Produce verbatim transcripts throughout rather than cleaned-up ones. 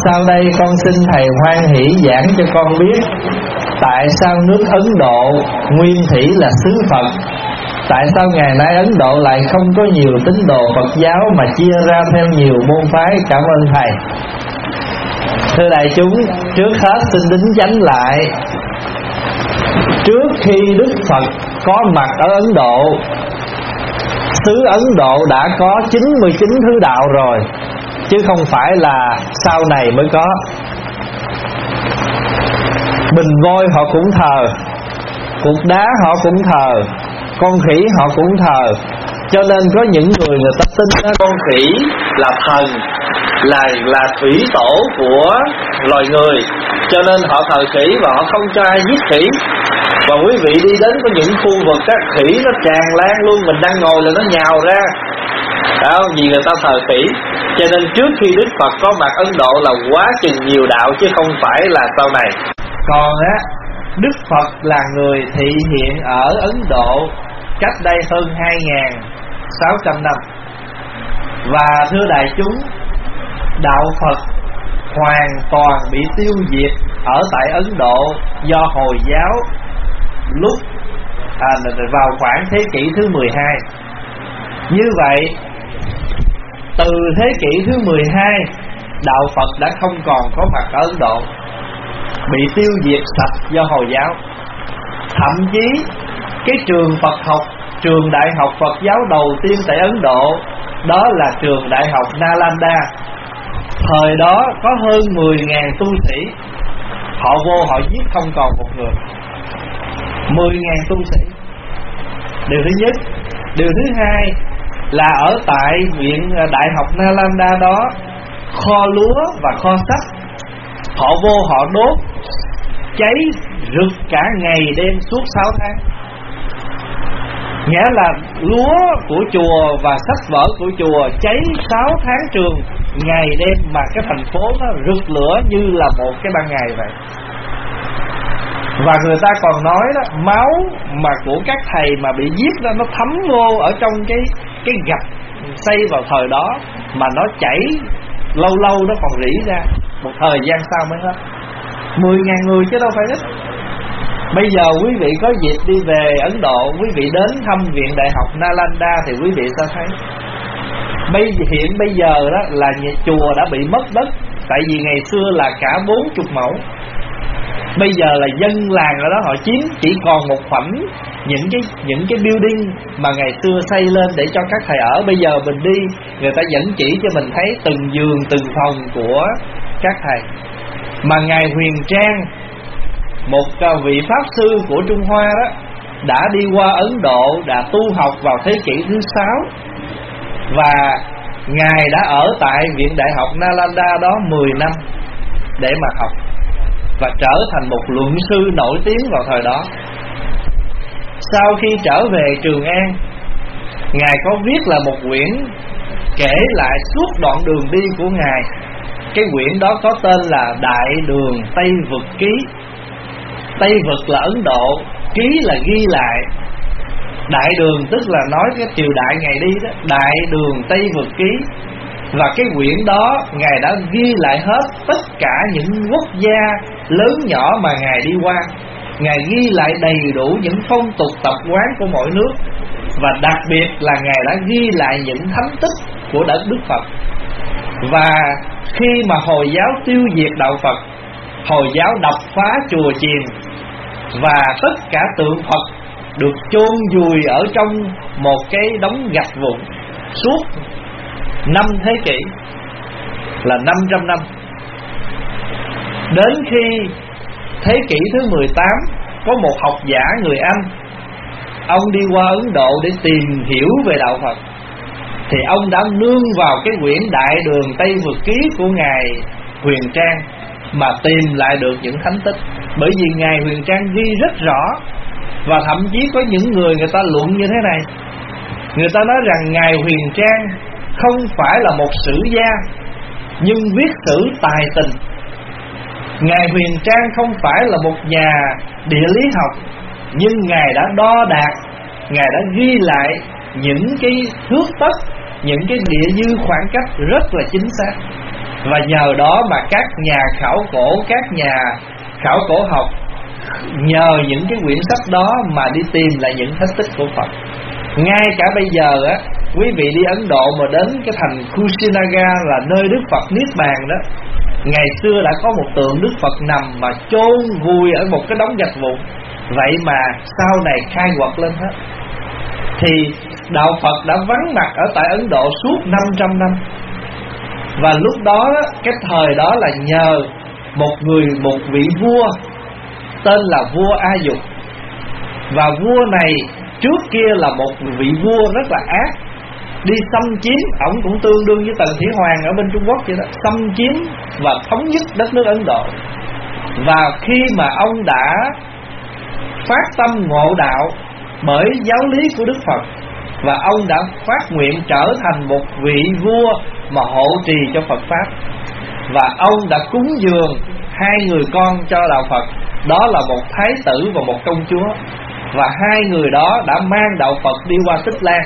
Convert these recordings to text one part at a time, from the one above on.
Sau đây con xin thầy hoan hỷ giảng cho con biết tại sao nước Ấn Độ nguyên thủy là xứ Phật. Tại sao ngày nay Ấn Độ lại không có nhiều tín đồ Phật giáo mà chia ra theo nhiều môn phái? Cảm ơn thầy. Thưa đại chúng, trước hết xin đính chánh lại, trước khi Đức Phật có mặt ở Ấn Độ, xứ Ấn Độ đã có chín mươi chín thứ đạo rồi, chứ không phải là sau này mới có. Bình voi họ cũng thờ, cục đá họ cũng thờ, con khỉ họ cũng thờ. Cho nên có những người người ta tin con khỉ là thần, là là thủy tổ của loài người, cho nên họ thờ khỉ và họ không cho ai giết khỉ. Và quý vị đi đến có những khu vực các khỉ nó tràn lan luôn, mình đang ngồi là nó nhào ra, phải không? Vì người ta thờ khỉ. Cho nên trước khi Đức Phật có mặt Ấn Độ là quá chừng nhiều đạo, chứ không phải là sau này. Còn á, Đức Phật là người thị hiện ở Ấn Độ cách đây hơn hai nghìn sáu trăm năm. Và thưa đại chúng, đạo Phật hoàn toàn bị tiêu diệt ở tại Ấn Độ do Hồi giáo lúc à, vào khoảng thế kỷ thứ mười hai. Như vậy, từ thế kỷ thứ mười hai, đạo Phật đã không còn có mặt ở Ấn Độ, bị tiêu diệt sạch do Hồi giáo. Thậm chí cái trường Phật học, trường đại học Phật giáo đầu tiên tại Ấn Độ, đó là trường đại học Nalanda. Thời đó có hơn mười nghìn tu sĩ, họ vô họ giết không còn một người. Mười nghìn tu sĩ. Điều thứ nhất. Điều thứ hai là ở tại viện đại học Nalanda đó, kho lúa và kho sách, họ vô họ đốt cháy rực cả ngày đêm suốt sáu tháng. Nghĩa là lúa của chùa và sách vở của chùa cháy sáu tháng trường, ngày đêm, mà cái thành phố nó rực lửa như là một cái ban ngày vậy. Và người ta còn nói đó, máu mà của các thầy mà bị giết đó, nó thấm vô ở trong cái cái gạch xây vào thời đó, mà nó chảy lâu lâu nó còn rỉ ra, một thời gian sau mới hết. Mười ngàn người chứ đâu phải ít. Bây giờ quý vị có dịp đi về Ấn Độ, quý vị đến thăm viện đại học Nalanda thì quý vị sẽ thấy bây hiện bây giờ đó là nhà chùa đã bị mất đất, tại vì ngày xưa là cả bốn chục mẫu. Bây giờ là dân làng ở đó họ chiếm chỉ còn một khoảnh những cái những cái building mà ngày xưa xây lên để cho các thầy ở. Bây giờ mình đi, người ta vẫn chỉ cho mình thấy từng giường từng phòng của các thầy. Mà ngài Huyền Trang, một vị pháp sư của Trung Hoa đó, đã đi qua Ấn Độ, đã tu học vào thế kỷ thứ sáu, và ngài đã ở tại viện đại học Nalanda đó mười năm để mà học, và trở thành một luận sư nổi tiếng vào thời đó. Sau khi trở về Trường An, ngài có viết là một quyển kể lại suốt đoạn đường đi của ngài. Cái quyển đó có tên là Đại Đường Tây Vực Ký. Tây Vực là Ấn Độ, ký là ghi lại. Đại đường tức là nói cái triều đại ngài đi đó, Đại Đường Tây Vực Ký. Và cái quyển đó ngài đã ghi lại hết tất cả những quốc gia lớn nhỏ mà ngài đi qua. Ngài ghi lại đầy đủ những phong tục tập quán của mỗi nước, và đặc biệt là ngài đã ghi lại những thánh tích của đất Đức Phật. Và khi mà Hồi giáo tiêu diệt đạo Phật, Hồi giáo đập phá chùa chiền, và tất cả tượng Phật được chôn vùi ở trong một cái đống gạch vụn suốt năm thế kỷ, là năm trăm năm. Đến khi thế kỷ thứ mười tám, có một học giả người Anh, ông đi qua Ấn Độ để tìm hiểu về đạo Phật, thì ông đã nương vào cái quyển Đại Đường Tây Vực Ký của ngài Huyền Trang mà tìm lại được những thánh tích. Bởi vì ngài Huyền Trang ghi rất rõ, và thậm chí có những người người ta luận như thế này. Người ta nói rằng ngài Huyền Trang không phải là một sử gia, nhưng viết sử tài tình. Ngài Huyền Trang không phải là một nhà địa lý học, nhưng ngài đã đo đạc, ngài đã ghi lại những cái thước tấc, những cái địa dư khoảng cách rất là chính xác. Và nhờ đó mà các nhà khảo cổ, các nhà khảo cổ học nhờ những cái quyển sách đó mà đi tìm lại những thánh tích của Phật. Ngay cả bây giờ á, quý vị đi Ấn Độ mà đến cái thành Kushinaga là nơi Đức Phật Niết Bàn đó, ngày xưa đã có một tượng Đức Phật nằm mà chôn vùi ở một cái đống gạch vụn. Vậy mà sau này khai quật lên hết. Thì đạo Phật đã vắng mặt ở tại Ấn Độ suốt năm trăm năm. Và lúc đó, cái thời đó là nhờ một người, một vị vua tên là vua A Dục. Và vua này trước kia là một vị vua rất là ác, đi xâm chiếm, ổng cũng tương đương với Tần Thủy Hoàng ở bên Trung Quốc vậy đó, xâm chiếm và thống nhất đất nước Ấn Độ. Và khi mà ông đã phát tâm ngộ đạo bởi giáo lý của Đức Phật, và ông đã phát nguyện trở thành một vị vua mà hộ trì cho Phật Pháp, và ông đã cúng dường hai người con cho đạo Phật, đó là một thái tử và một công chúa. Và hai người đó đã mang đạo Phật đi qua Tích Lan,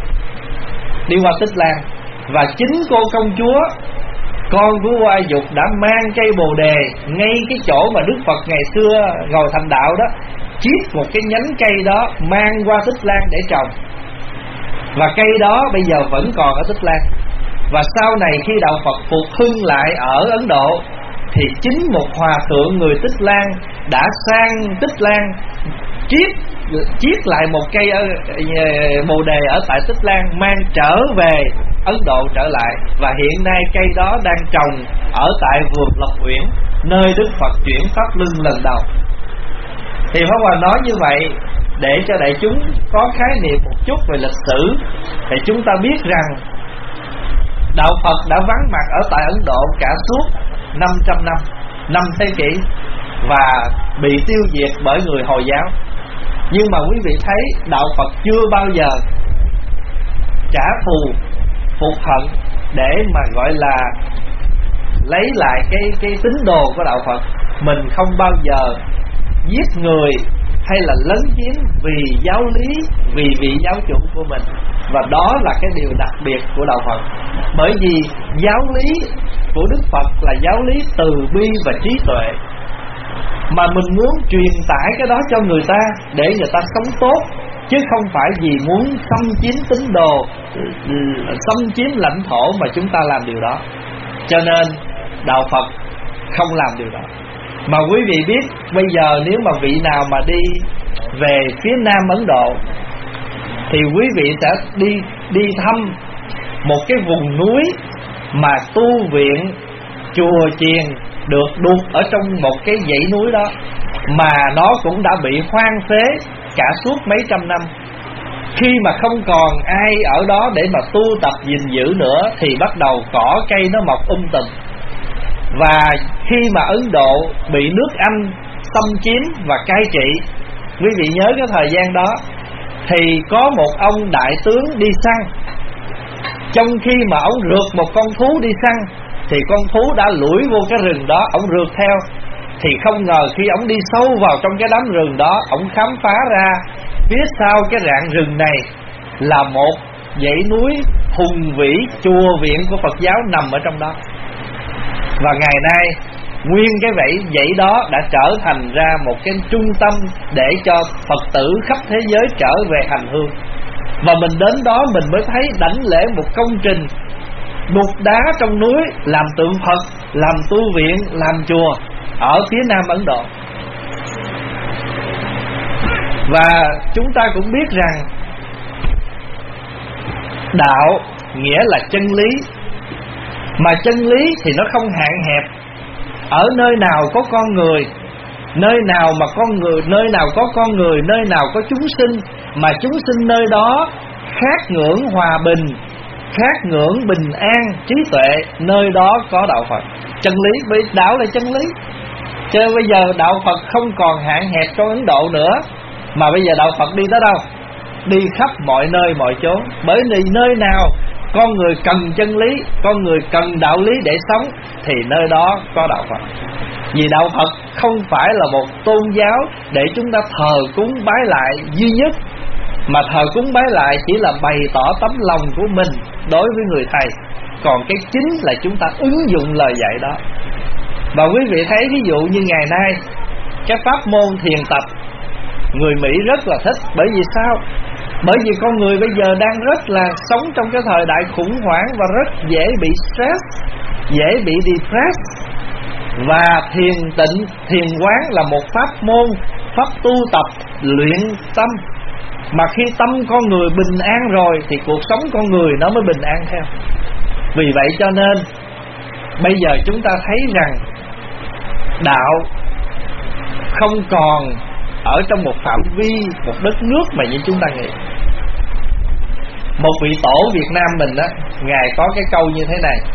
đi qua Tích Lan. Và chính cô công chúa, con của vua A Dục, đã mang cây bồ đề ngay cái chỗ mà Đức Phật ngày xưa ngồi thành đạo đó, chiết một cái nhánh cây đó mang qua Tích Lan để trồng. Và cây đó bây giờ vẫn còn ở Tích Lan. Và sau này khi đạo Phật phục hưng lại ở Ấn Độ, thì chính một hòa thượng người Tích Lan đã sang Tích Lan chiết chiết lại một cây ở, bồ đề ở tại Tích Lan, mang trở về Ấn Độ trở lại. Và hiện nay cây đó đang trồng ở tại vườn Lộc Uyển, nơi Đức Phật chuyển pháp luân lần đầu. Thì Pháp Hòa nói như vậy để cho đại chúng có khái niệm một chút về lịch sử, để chúng ta biết rằng đạo Phật đã vắng mặt ở tại Ấn Độ cả suốt năm trăm năm, năm thế kỷ, và bị tiêu diệt bởi người Hồi giáo. Nhưng mà quý vị thấy đạo Phật chưa bao giờ trả thù, phục hận để mà gọi là lấy lại cái cái tín đồ của đạo Phật. Mình không bao giờ giết người hay là lấn chiếm vì giáo lý, vì vị giáo chủ của mình. Và đó là cái điều đặc biệt của đạo Phật. Bởi vì giáo lý của Đức Phật là giáo lý từ bi và trí tuệ, mà mình muốn truyền tải cái đó cho người ta để người ta sống tốt, chứ không phải vì muốn xâm chiếm tín đồ, xâm chiếm lãnh thổ mà chúng ta làm điều đó. Cho nên đạo Phật không làm điều đó. Mà quý vị biết bây giờ nếu mà vị nào mà đi về phía Nam Ấn Độ thì quý vị sẽ đi đi thăm một cái vùng núi mà tu viện, chùa chiền được đục ở trong một cái dãy núi đó, mà nó cũng đã bị hoang phế cả suốt mấy trăm năm. Khi mà không còn ai ở đó để mà tu tập gìn giữ nữa thì bắt đầu cỏ cây nó mọc um tùm. Và khi mà Ấn Độ bị nước Anh xâm chiếm và cai trị, quý vị nhớ cái thời gian đó, thì có một ông đại tướng đi săn. Trong khi mà ông rượt một con thú đi săn, thì con thú đã lủi vô cái rừng đó, ông rượt theo. Thì không ngờ khi ông đi sâu vào trong cái đám rừng đó, ông khám phá ra phía sau cái rạn rừng này là một dãy núi hùng vĩ, chùa viện của Phật giáo nằm ở trong đó. Và ngày nay nguyên cái vẫy dãy đó đã trở thành ra một cái trung tâm để cho Phật tử khắp thế giới trở về hành hương. Và mình đến đó mình mới thấy đảnh lễ một công trình đục đá trong núi làm tượng Phật, làm tu viện, làm chùa ở phía Nam Ấn Độ. Và chúng ta cũng biết rằng đạo nghĩa là chân lý, mà chân lý thì nó không hạn hẹp. Ở nơi nào có con người, nơi nào mà con người, nơi nào có con người, nơi nào có chúng sinh, mà chúng sinh nơi đó khát ngưỡng hòa bình, khát ngưỡng bình an, trí tuệ, nơi đó có đạo Phật. Chân lý, bởi đạo là chân lý. Cho nên bây giờ đạo Phật không còn hạn hẹp trong Ấn Độ nữa, mà bây giờ đạo Phật đi tới đâu? Đi khắp mọi nơi mọi chốn. Bởi vì nơi nào con người cần chân lý, con người cần đạo lý để sống, thì nơi đó có đạo Phật. Vì đạo Phật không phải là một tôn giáo để chúng ta thờ cúng bái lại duy nhất, mà thờ cúng bái lại chỉ là bày tỏ tấm lòng của mình đối với người thầy. còn cái chính là chúng ta ứng dụng lời dạy đó. Và quý vị thấy ví dụ như ngày nay cái pháp môn thiền tập, người Mỹ rất là thích. Bởi vì sao? Bởi vì con người bây giờ đang rất là sống trong cái thời đại khủng hoảng và rất dễ bị stress, dễ bị depressed. Và thiền tịnh, thiền quán là một pháp môn, pháp tu tập luyện tâm. Mà khi tâm con người bình an rồi thì cuộc sống con người nó mới bình an theo. Vì vậy cho nên bây giờ chúng ta thấy rằng đạo không còn ở trong một phạm vi, một đất nước mà như chúng ta nghĩ. Một vị tổ Việt Nam mình á, ngài có cái câu như thế này: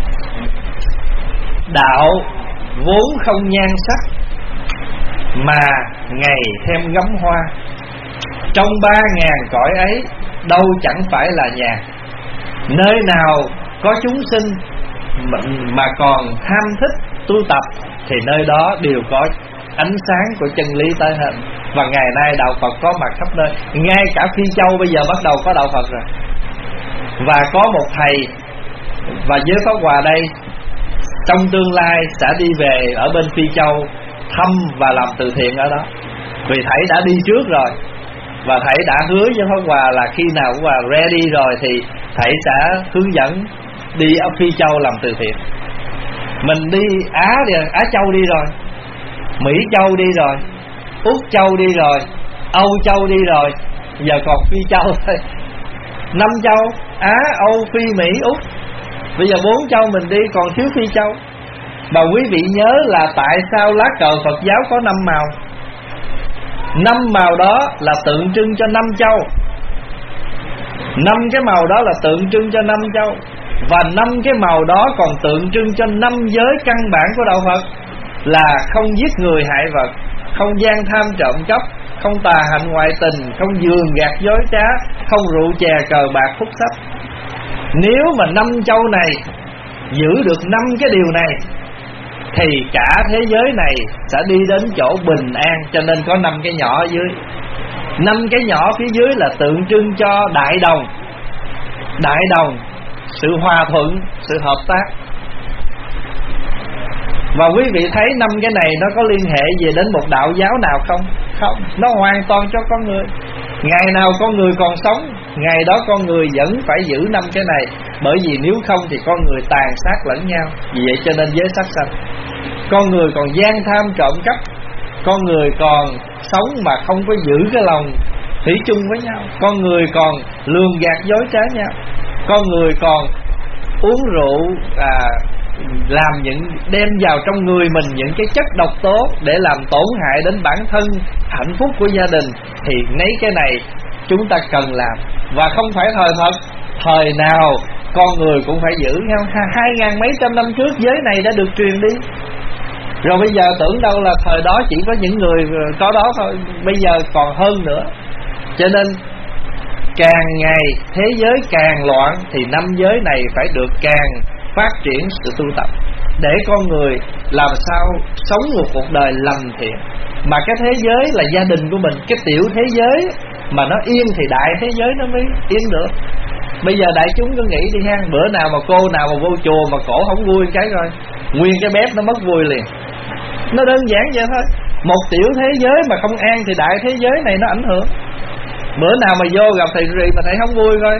đạo vốn không nhan sắc, mà ngày thêm gấm hoa. Trong ba ngàn cõi ấy, đâu chẳng phải là nhà. Nơi nào có chúng sinh mà còn tham thích tu tập, thì nơi đó đều có ánh sáng của chân lý tới hết. Và ngày nay đạo Phật có mặt khắp nơi. Ngay cả Phi Châu bây giờ bắt đầu có đạo Phật rồi. Và có một thầy, và với Pháp Hòa đây, trong tương lai sẽ đi về ở bên Phi Châu thăm và làm từ thiện ở đó. Vì thầy đã đi trước rồi, và thầy đã hứa với Pháp Hòa là khi nào Pháp Hòa ready rồi thì thầy sẽ hướng dẫn đi ở Phi Châu làm từ thiện. Mình đi Á đi, Á Châu đi rồi, Mỹ Châu đi rồi, Úc Châu đi rồi, Âu Châu đi rồi, giờ còn Phi Châu thôi. Năm châu: Á, Âu, Phi, Mỹ, Úc. Bây giờ bốn châu mình đi, còn thiếu Phi Châu. Mà quý vị nhớ là tại sao lá cờ Phật giáo có năm màu? Năm màu đó là tượng trưng cho năm châu. Năm cái màu đó là tượng trưng cho năm châu. Và năm cái màu đó còn tượng trưng cho năm giới căn bản của đạo Phật, là không giết người hại vật, không gian tham trộm cắp, không tà hạnh ngoại tình, không giường gạt dối trá, không rượu chè cờ bạc hút sách. Nếu mà năm châu này giữ được năm cái điều này thì cả thế giới này sẽ đi đến chỗ bình an. Cho nên có năm cái nhỏ ở dưới. Năm cái nhỏ phía dưới là tượng trưng cho đại đồng. Đại đồng, sự hòa thuận, sự hợp tác. Và quý vị thấy năm cái này nó có liên hệ về đến một đạo giáo nào không? Không, nó hoàn toàn cho con người. Ngày nào con người còn sống, ngày đó con người vẫn phải giữ năm cái này. Bởi vì nếu không thì con người tàn sát lẫn nhau. Vì vậy cho nên giới sát sanh. Con người còn gian tham trộm cắp, con người còn sống mà không có giữ cái lòng thủy chung với nhau, con người còn lường gạt dối trá nhau, con người còn uống rượu, à, làm những đem vào trong người mình những cái chất độc tố để làm tổn hại đến bản thân, hạnh phúc của gia đình. Thì mấy cái này chúng ta cần làm. Và không phải thời Phật, thời nào con người cũng phải giữ nhau. Hai ngàn mấy trăm năm trước giới này đã được truyền đi. Rồi bây giờ tưởng đâu là thời đó chỉ có những người có đó thôi. Bây giờ còn hơn nữa. Cho nên càng ngày thế giới càng loạn thì năm giới này phải được càng phát triển sự tu tập, để con người làm sao sống một cuộc đời lành thiện. Mà cái thế giới là gia đình của mình, cái tiểu thế giới mà nó yên thì đại thế giới nó mới yên được. Bây giờ đại chúng cứ nghĩ đi ha, bữa nào mà cô nào mà vô chùa mà cổ không vui cái rồi nguyên cái bếp nó mất vui liền. Nó đơn giản vậy thôi. Một tiểu thế giới mà không an thì đại thế giới này nó ảnh hưởng. Bữa nào mà vô gặp thầy rì mà thầy không vui coi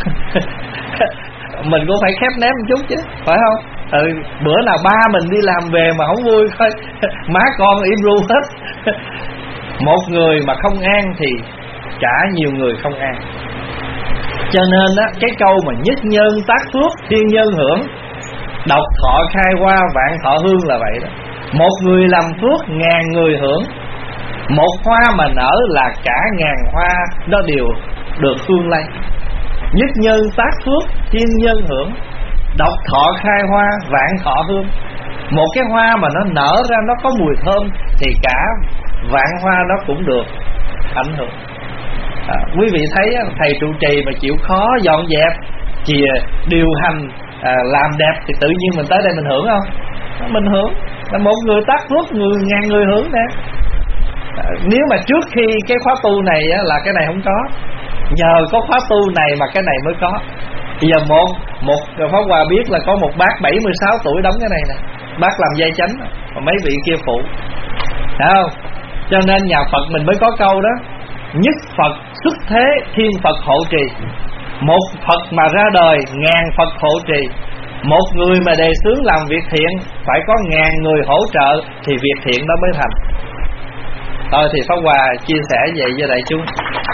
mình cũng phải khép nép một chút chứ, phải không? Ừ, bữa nào ba mình đi làm về mà không vui coi má con im ru hết. Một người mà không an thì cả nhiều người không an. Cho nên á, cái câu mà nhất nhân tác phước thiên nhân hưởng, độc thọ khai hoa vạn thọ hương là vậy đó. Một người làm phước ngàn người hưởng. Một hoa mà nở là cả ngàn hoa nó đều được hương lây. Nhất nhân tác phước thiên nhân hưởng, độc thọ khai hoa vạn thọ hương. Một cái hoa mà nó nở ra nó có mùi thơm thì cả vạn hoa nó cũng được ảnh hưởng. à, Quý vị thấy thầy trụ trì mà chịu khó dọn dẹp, chìa điều hành, à, làm đẹp thì tự nhiên mình tới đây mình hưởng không? Mình hưởng. Là một người tác phước người ngàn người hưởng nè. à, Nếu mà trước khi cái khóa tu này á, là cái này không có. Nhờ có khóa tu này mà cái này mới có. Bây giờ một một Pháp Hòa biết là có một bác bảy mươi sáu tuổi đóng cái này nè, bác làm dây chánh, mà mấy vị kia phụ, thấy không? Cho nên nhà Phật mình mới có câu đó: nhất Phật xuất thế, thiên Phật hộ trì. Một Phật mà ra đời, ngàn Phật hộ trì. Một người mà đề xướng làm việc thiện, phải có ngàn người hỗ trợ thì việc thiện đó mới thành. Thôi thì Pháp Hòa chia sẻ vậy với đại chúng.